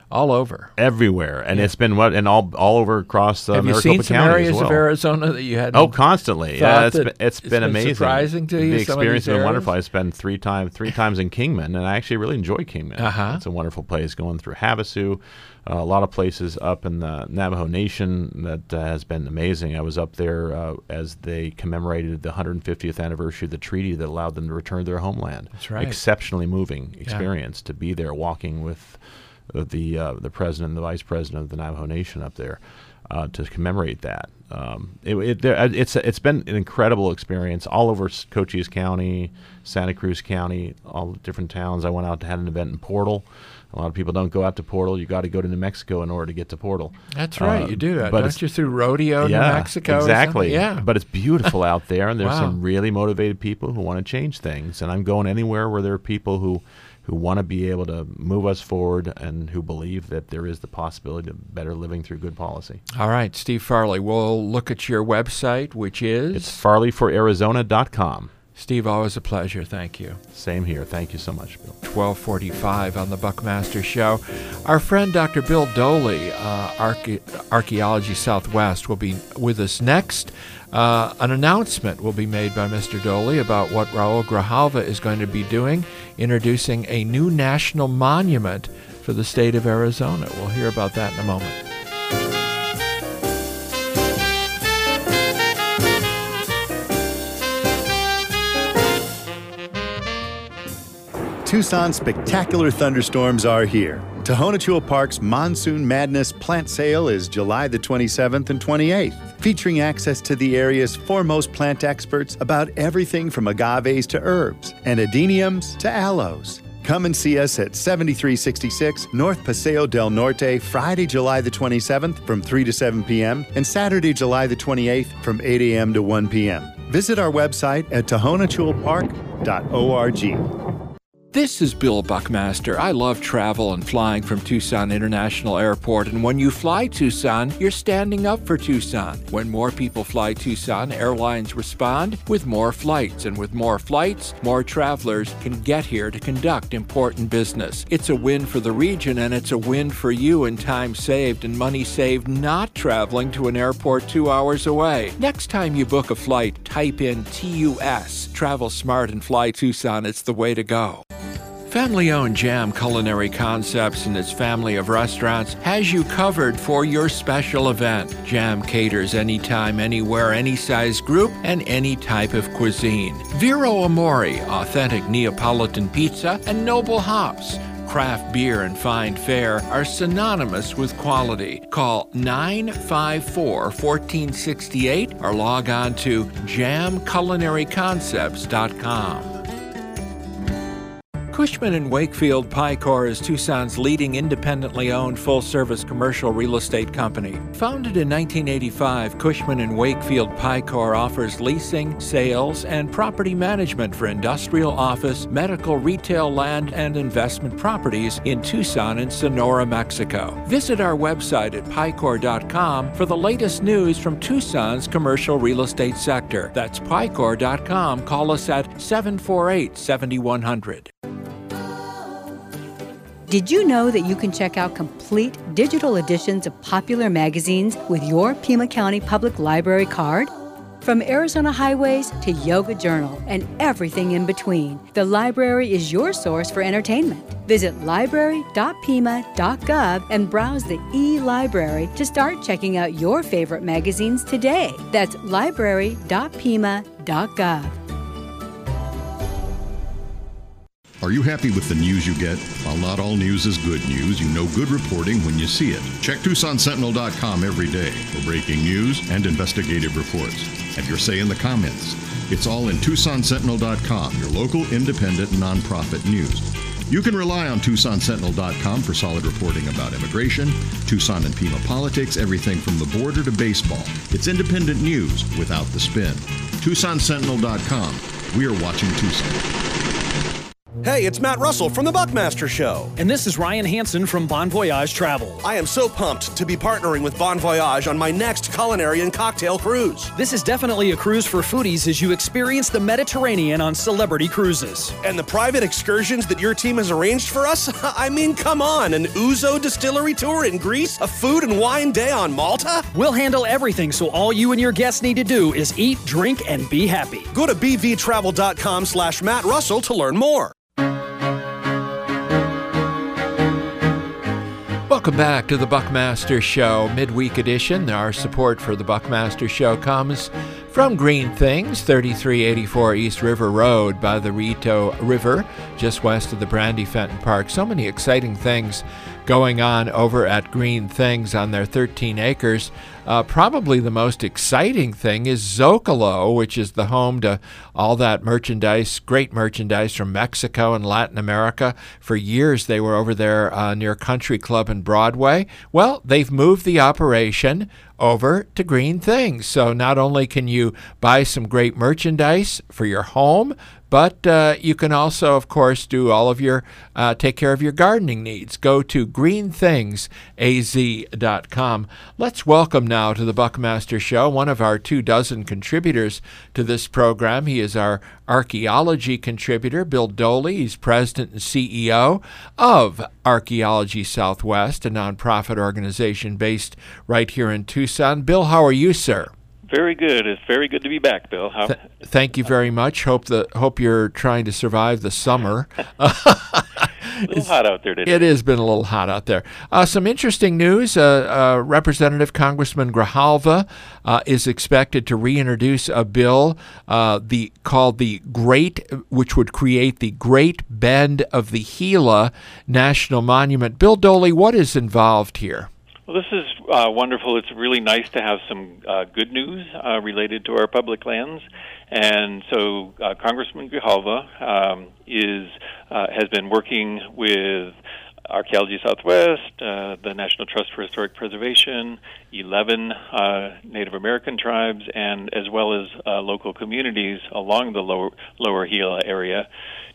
all over. Everywhere. And Yeah. it's been what and all all over across uh, Have you Maricopa seen some County areas as well. of Arizona that you had? Oh, constantly. Yeah, it's been, it's it's been been amazing. surprising to you, The some of experience these has been areas? wonderful. I spent three times three times in Kingman, and I actually really enjoy Kingman. Uh-huh. It's a wonderful place. Going through Havasu, uh, a lot of places up in the Navajo Nation that uh, has been amazing. I was up there uh, as they commemorated the one hundred fiftieth anniversary of the treaty that allowed them to return to their homeland. That's right. Exceptionally moving Yeah. experience to be there, walking with uh, the uh, the president and the vice president of the Navajo Nation up there uh, to commemorate that. Um, it, it, there, it's it's been an incredible experience all over S- Cochise County, Santa Cruz County, all the different towns. I went out and had an event in Portal. A lot of people don't go out to Portal. You got to go to New Mexico in order to get to Portal. That's right, Uh, you do. but Don't it's- you through Rodeo, yeah, New Mexico? or something? Exactly. Yeah. But it's beautiful out there, and there's Wow. some really motivated people who want to change things. And I'm going anywhere where there are people who, who want to be able to move us forward and who believe that there is the possibility of better living through good policy. All right, Steve Farley, we'll look at your website, which is? It's farley for arizona dot com. Steve, always a pleasure. Thank you. Same here. Thank you so much, Bill. twelve forty-five on the Buckmaster Show. Our friend Doctor Bill Doley, uh, Arche- Archaeology Southwest, will be with us next. Uh, an announcement will be made by Mister Doley about what Raul Grijalva is going to be doing, introducing a new national monument for the state of Arizona. We'll hear about that in a moment. Tucson's spectacular thunderstorms are here. Tohono Chul Park's Monsoon Madness plant sale is July the twenty-seventh and twenty-eighth, featuring access to the area's foremost plant experts about everything from agaves to herbs and adeniums to aloes. Come and see us at seventy-three sixty-six North Paseo del Norte, Friday, July the twenty-seventh from three to seven p.m. and Saturday, July the twenty-eighth from eight a.m. to one p.m. Visit our website at tohono chul park dot org. This is Bill Buckmaster. I love travel and flying from Tucson International Airport, and when you fly Tucson, you're standing up for Tucson. When more people fly Tucson, airlines respond with more flights, and with more flights, more travelers can get here to conduct important business. It's a win for the region, and it's a win for you in time saved and money saved not traveling to an airport two hours away. Next time you book a flight, type in T U S. Travel smart and fly Tucson. It's the way to go. Family-owned Jam Culinary Concepts and its family of restaurants has you covered for your special event. Jam caters anytime, anywhere, any size group, and any type of cuisine. Vero Amore, authentic Neapolitan pizza, and Noble Hops. Craft beer and fine fare are synonymous with quality. Call nine five four, one four six eight or log on to jam culinary concepts dot com. Cushman and Wakefield Picor is Tucson's leading independently owned full-service commercial real estate company. Founded in nineteen eighty-five, Cushman and Wakefield Picor offers leasing, sales, and property management for industrial, office, medical, retail, land, and investment properties in Tucson and Sonora, Mexico. Visit our website at picor dot com for the latest news from Tucson's commercial real estate sector. That's picor dot com. Call us at seven four eight, seven one zero zero. Did you know that you can check out complete digital editions of popular magazines with your Pima County Public Library card? From Arizona Highways to Yoga Journal and everything in between, the library is your source for entertainment. Visit library dot pima dot gov and browse the e-library to start checking out your favorite magazines today. That's library dot pima dot gov. Are you happy with the news you get? While not all news is good news, you know good reporting when you see it. Check Tucson Sentinel dot com every day for breaking news and investigative reports. Have your say in the comments. It's all in Tucson Sentinel dot com, your local independent nonprofit news. You can rely on Tucson Sentinel dot com for solid reporting about immigration, Tucson and Pima politics, everything from the border to baseball. It's independent news without the spin. Tucson Sentinel dot com. We are watching Tucson. Hey, it's Matt Russell from the Buckmaster Show. And this is Ryan Hansen from Bon Voyage Travel. I am so pumped to be partnering with Bon Voyage on my next culinary and cocktail cruise. This is definitely a cruise for foodies as you experience the Mediterranean on Celebrity Cruises. And the private excursions that your team has arranged for us? I mean, come on, an Ouzo distillery tour in Greece? A food and wine day on Malta? We'll handle everything, so all you and your guests need to do is eat, drink, and be happy. Go to bvtravel.com slash Matt Russell to learn more. Welcome back to the Buckmaster Show Midweek Edition. Our support for the Buckmaster Show comes from Green Things, thirty-three eighty-four East River Road by the Rito River, just west of the Brandy Fenton Park. So many exciting things going on over at Green Things on their thirteen acres. Uh, probably the most exciting thing is Zocalo, which is the home to all that merchandise, great merchandise from Mexico and Latin America. For years, they were over there uh, near Country Club and Broadway. Well, they've moved the operation over to Green Things. So not only can you buy some great merchandise for your home, but uh, you can also, of course, do all of your, uh, take care of your gardening needs. Go to green things a z dot com. Let's welcome now to the Buckmaster Show one of our two dozen contributors to this program. He is our archaeology contributor, Bill Doley. He's president and C E O of Archaeology Southwest, a nonprofit organization based right here in Tucson. Bill, how are you, sir? Very good. It's very good to be back, Bill. How- Th- thank you very much. Hope the hope you're trying to survive the summer. A little hot out there today. It has been a little hot out there. Uh, some interesting news. Uh, uh, Representative Congressman Grijalva uh, is expected to reintroduce a bill uh, the called the Great, which would create the Great Bend of the Gila National Monument. Bill Doley, what is involved here? Well, this is uh, wonderful. It's really nice to have some uh, good news uh, related to our public lands. And so uh, Congressman Grijalva um, is uh, has been working with Archaeology Southwest, uh, the National Trust for Historic Preservation, eleven uh, Native American tribes, and as well as uh, local communities along the lower, lower Gila area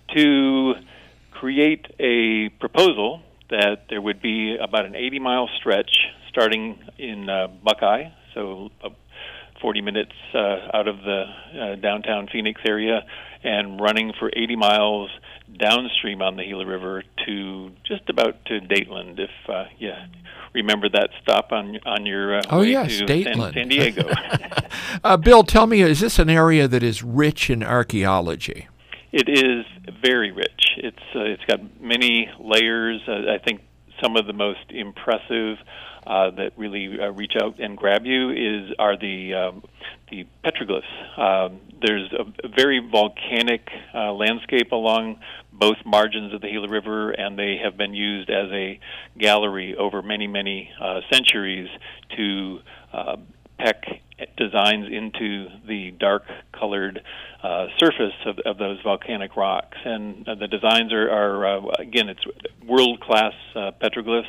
to create a proposal that there would be about an eighty-mile stretch starting in uh, Buckeye, so uh, forty minutes uh, out of the uh, downtown Phoenix area, and running for eighty miles downstream on the Gila River to just about to Dateland, if uh, you remember that stop on on your uh, oh, way yes, to Dateland. San, San Diego. uh, Bill, tell me, is this an area that is rich in archaeology? It is very rich. It's uh, it's got many layers. Uh, I think some of the most impressive uh, that really uh, reach out and grab you is are the um, the petroglyphs. Um, there's a, a very volcanic uh, landscape along both margins of the Gila River, and they have been used as a gallery over many many uh, centuries to uh, peck designs into the dark-colored uh, surface of, of those volcanic rocks. And uh, the designs are, are uh, again, it's world-class uh, petroglyphs.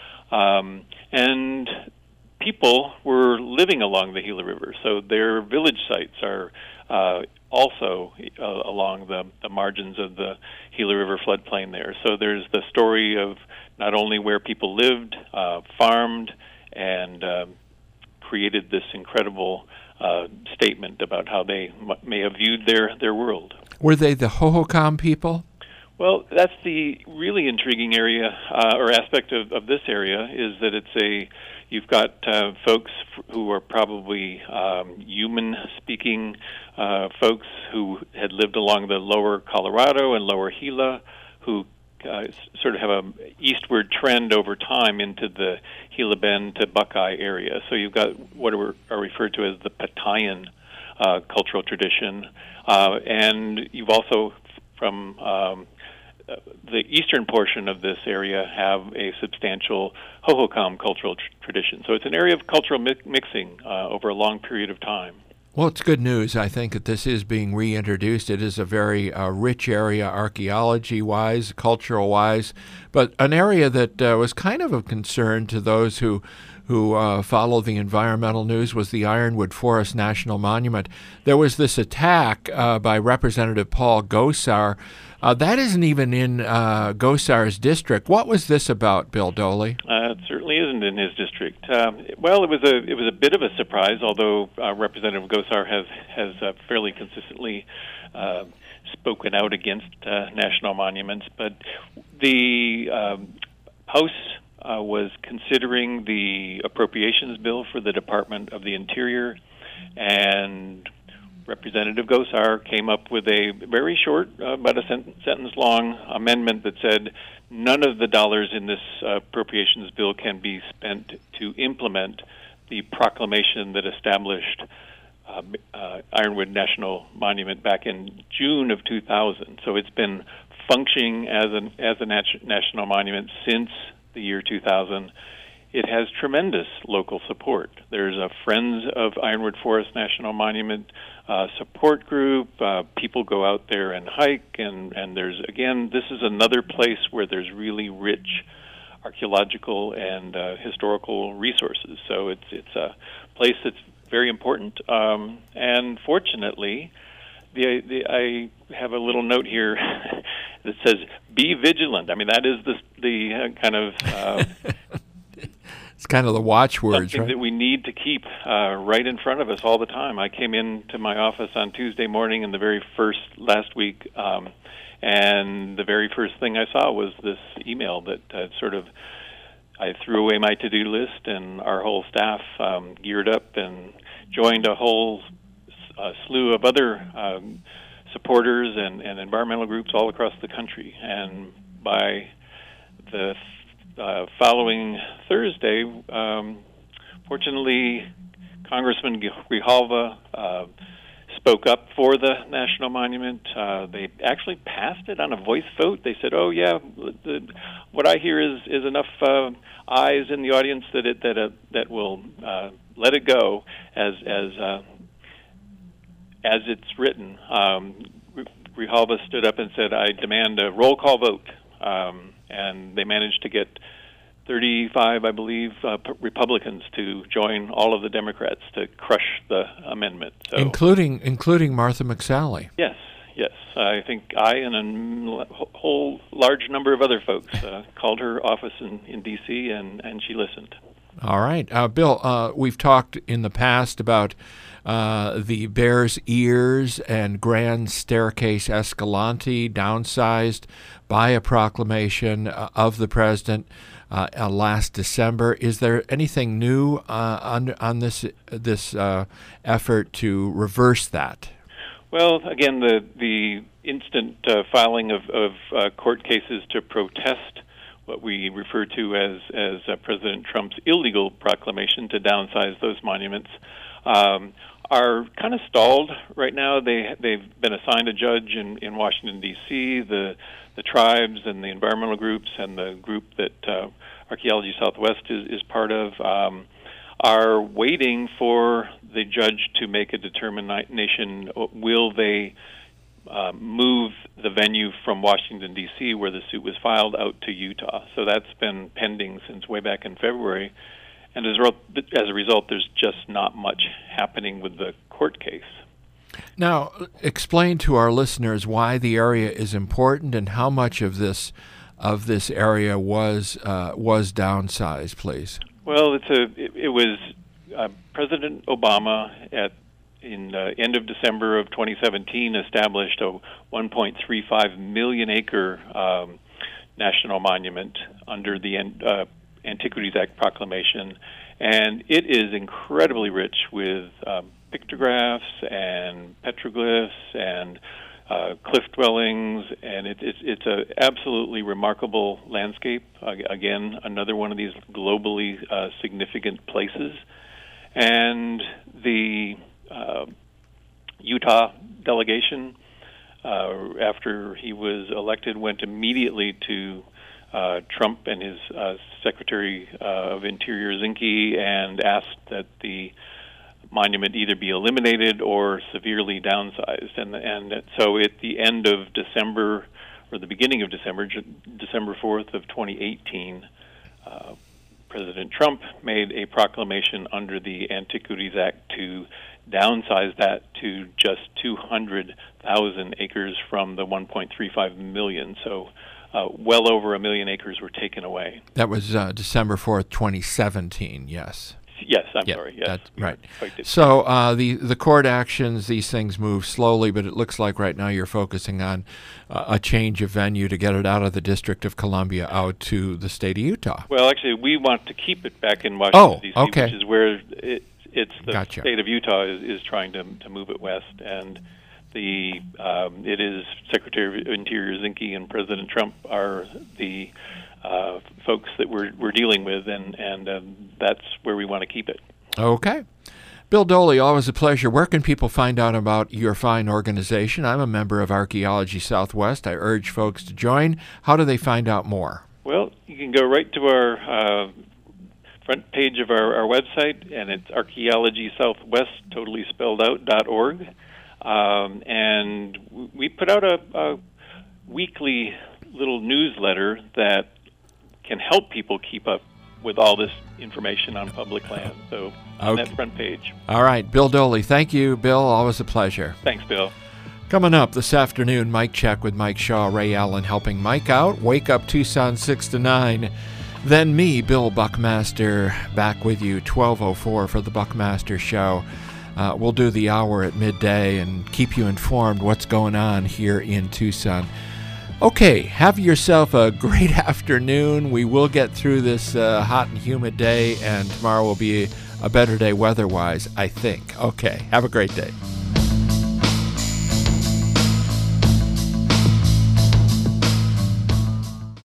Um, and people were living along the Gila River, so their village sites are uh, also uh, along the, the margins of the Gila River floodplain there. So there's the story of not only where people lived, uh, farmed, and uh, created this incredible uh, statement about how they m- may have viewed their, their world. Were they the Hohokam people? Well, that's the really intriguing area uh, or aspect of, of this area is that it's a, you've got uh, folks f- who are probably um, human-speaking uh, folks who had lived along the lower Colorado and lower Gila, who Uh, sort of have a eastward trend over time into the Gila Bend to Buckeye area. So you've got what are, are referred to as the Patayan uh, cultural tradition, uh, and you've also from um, the eastern portion of this area have a substantial Hohokam cultural tr- tradition. So it's an area of cultural mi- mixing uh, over a long period of time. Well, it's good news, I think, that this is being reintroduced. It is a very uh, rich area archaeology-wise, cultural-wise, but an area that uh, was kind of of concern to those who who uh, follow the environmental news, was the Ironwood Forest National Monument. There was this attack uh, by Representative Paul Gosar. Uh, that isn't even in uh, Gosar's district. What was this about, Bill Doley? Uh, it certainly isn't in his district. Um, well, it was a it was a bit of a surprise, although uh, Representative Gosar has has uh, fairly consistently uh, spoken out against uh, national monuments. But the um, House uh, was considering the appropriations bill for the Department of the Interior, and Representative Gosar came up with a very short, uh, about a sent- sentence-long amendment that said none of the dollars in this uh, appropriations bill can be spent to implement the proclamation that established uh, uh, Ironwood National Monument back in June of two thousand. So it's been functioning as an as a nat- national monument since the year two thousand. It has tremendous local support. There's a Friends of Ironwood Forest National Monument uh, support group. Uh, people go out there and hike, and, and there's, again, this is another place where there's really rich archaeological and uh, historical resources. So it's it's a place that's very important. Um, and fortunately, the, the I have a little note here that says, be vigilant. I mean, that is the, the uh, kind of... Uh, It's kind of the watchwords, something right? that we need to keep uh, right in front of us all the time. I came into my office on Tuesday morning in the very first last week, um, and the very first thing I saw was this email that uh, sort of I threw away my to-do list, and our whole staff um, geared up and joined a whole uh, slew of other um, supporters and, and environmental groups all across the country. And by the Uh, following Thursday, um, fortunately, Congressman Grijalva uh, spoke up for the National Monument. Uh, they actually passed it on a voice vote. They said, "Oh yeah, the, what I hear is is enough uh, eyes in the audience that it that uh, that will uh, let it go as as uh, as it's written." Um, Grijalva stood up and said, "I demand a roll call vote." Um, and they managed to get thirty-five, I believe, uh, p- Republicans to join all of the Democrats to crush the amendment. So, including including Martha McSally. Yes, yes. I think I and a m- whole large number of other folks uh, called her office in, in D C, and, and she listened. All right. Uh, Bill, uh, we've talked in the past about uh, the Bears Ears and Grand Staircase Escalante downsized by a proclamation uh, of the president uh, uh, last December. Is there anything new uh, on, on this this uh, effort to reverse that? Well, again, the, the instant uh, filing of, of uh, court cases to protest what we refer to as as uh, President Trump's illegal proclamation to downsize those monuments, um, are kind of stalled right now. They they've been assigned a judge in, in Washington D C. The the tribes and the environmental groups and the group that uh, Archaeology Southwest is is part of um, are waiting for the judge to make a determination. Will they Uh, move the venue from Washington, D C, where the suit was filed, out to Utah? So that's been pending since way back in February. And as, re- as a result, there's just not much happening with the court case. Now, explain to our listeners why the area is important and how much of this of this area was uh, was downsized, please. Well, it's a it, it was uh, President Obama at in the uh, end of December of twenty seventeen established a one point three five million acre um, national monument under the uh, Antiquities Act proclamation, and it is incredibly rich with um, pictographs and petroglyphs and uh, cliff dwellings, and it, it's it's a absolutely remarkable landscape. Uh, again, another one of these globally uh, significant places, and the Uh, Utah delegation, uh, after he was elected, went immediately to uh, Trump and his uh, Secretary uh, of Interior Zinke and asked that the monument either be eliminated or severely downsized. And and so at the end of December, or the beginning of December, December fourth of twenty eighteen, uh, President Trump made a proclamation under the Antiquities Act to downsize that to just two hundred thousand acres from the one point three five million. So uh, well over a million acres were taken away. That was uh, December fourth, twenty seventeen, yes. Yes, I'm yeah, sorry. Yes, that's right. So uh, the the court actions, these things move slowly, but it looks like right now you're focusing on uh, a change of venue to get it out of the District of Columbia out to the state of Utah. Well, actually, we want to keep it back in Washington, oh, D C, okay. which is where it, it's the gotcha. state of Utah is, is trying to to move it west, and the um, it is Secretary of Interior Zinke and President Trump are the Uh, folks that we're we're dealing with, and and um, that's where we want to keep it. Okay. Bill Doley, always a pleasure. Where can people find out about your fine organization? I'm a member of Archaeology Southwest. I urge folks to join. How do they find out more? Well, you can go right to our uh, front page of our, our website, and it's Archaeology Southwest, totally spelled out, dot org. Um, and we put out a, a weekly little newsletter that can help people keep up with all this information on public land. So on okay. that front page. All right, Bill Doley. Thank you, Bill. Always a pleasure. Thanks, Bill. Coming up this afternoon, Mike Check with Mike Shaw, Ray Allen helping Mike out. Wake Up Tucson six to nine. Then me, Bill Buckmaster, back with you twelve oh four for the Buckmaster Show. Uh, we'll do the hour at midday and keep you informed what's going on here in Tucson. Okay, have yourself a great afternoon. We will get through this uh, hot and humid day, and tomorrow will be a better day weather-wise, I think. Okay, have a great day.